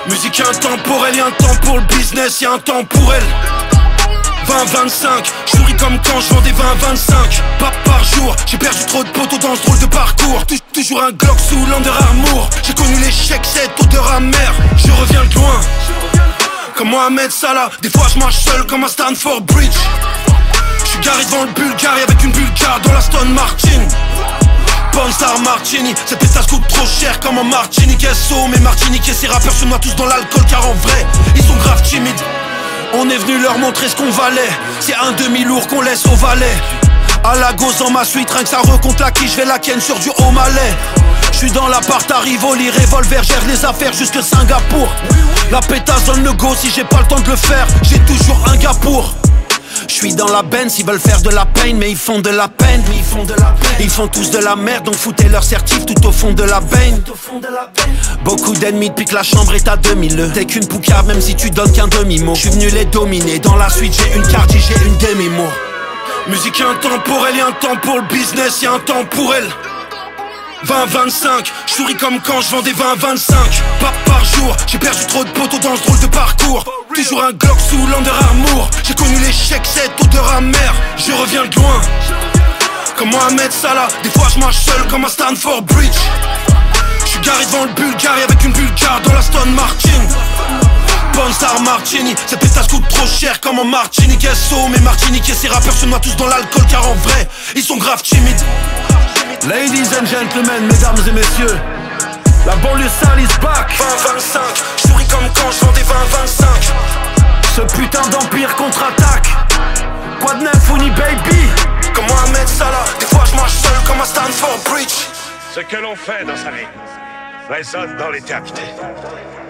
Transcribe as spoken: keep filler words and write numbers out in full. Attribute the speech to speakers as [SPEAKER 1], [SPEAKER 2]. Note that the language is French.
[SPEAKER 1] Musique intemporelle, y'a un temps pour le business, y'a un temps pour elle. vingt vingt-cinq, j'souris comme quand j'vendais vingt vingt-cinq. Pas par jour, j'ai perdu trop de poteaux dans ce drôle de parcours. Tou- Toujours un Glock sous l'Under Armour. J'ai connu l'échec, cette odeur amère. Je reviens de loin, comme Mohamed Salah. Des fois je marche seul comme à Stanford Bridge. J'suis garé devant le Bulgarie avec une Bulgare dans la Stone Martin. Star Martini, cette pétasse coûte trop cher comme en Martinique. S O, mais Martinique et ces rappeurs se noient tous dans l'alcool car en vrai, ils sont grave timides. On est venu leur montrer ce qu'on valait. C'est un demi-lourd qu'on laisse au valet. À la gosse dans ma suite, rien que ça recompte la qui, j'fais la ken sur du haut malais. J'suis dans l'appart à Rivoli, revolver, gère les affaires jusque Singapour. La pétasse donne le go, si j'ai pas le temps de le faire, j'ai toujours un gars pour. J'suis dans la Benz, ils veulent faire de la peine, mais ils font de la peine, mais ils font de la peine. Ils font tous de la merde, donc foutez leur certif tout au fond de la baigne. Beaucoup d'ennemis depuis que la chambre est à deux mille. T'es qu'une poucave même si tu donnes qu'un demi-mot. J'suis venu les dominer, dans la suite j'ai une carte, j'ai une demi-mot. Musique intemporelle, y'a un temps pour le business, y'a un temps pour elle. vingt vingt-cinq, j'souris comme quand j'vendais vingt vingt-cinq. Pas par jour, j'ai perdu trop de poteaux dans ce drôle de parcours. Toujours un Glock sous l'Under Armour. J'ai connu l'échec, cette odeur amère. Je reviens de loin, comme Mohamed Salah. Des fois je marche seul comme à Stanford Bridge. J'suis garé devant le Bulgarie avec une Bulgare dans la Stone Martin. Star Martini, cette pétasse coûte trop cher comme en Martinique. S O, mais Martinique et ces rappeurs se noient tous dans l'alcool car en vrai, ils sont grave timides.
[SPEAKER 2] Ladies and gentlemen, mesdames et messieurs, la banlieue sale is back.
[SPEAKER 1] vingt vingt-cinq, j'souris comme quand j'vendais vingt vingt-cinq.
[SPEAKER 2] Ce putain d'empire contre-attaque. Quoi de neuf, Founi baby?
[SPEAKER 1] Comme Mohamed Salah, des fois j'marche seul comme à Stanford Bridge.
[SPEAKER 3] Ce que l'on fait dans sa vie résonne dans l'éternité.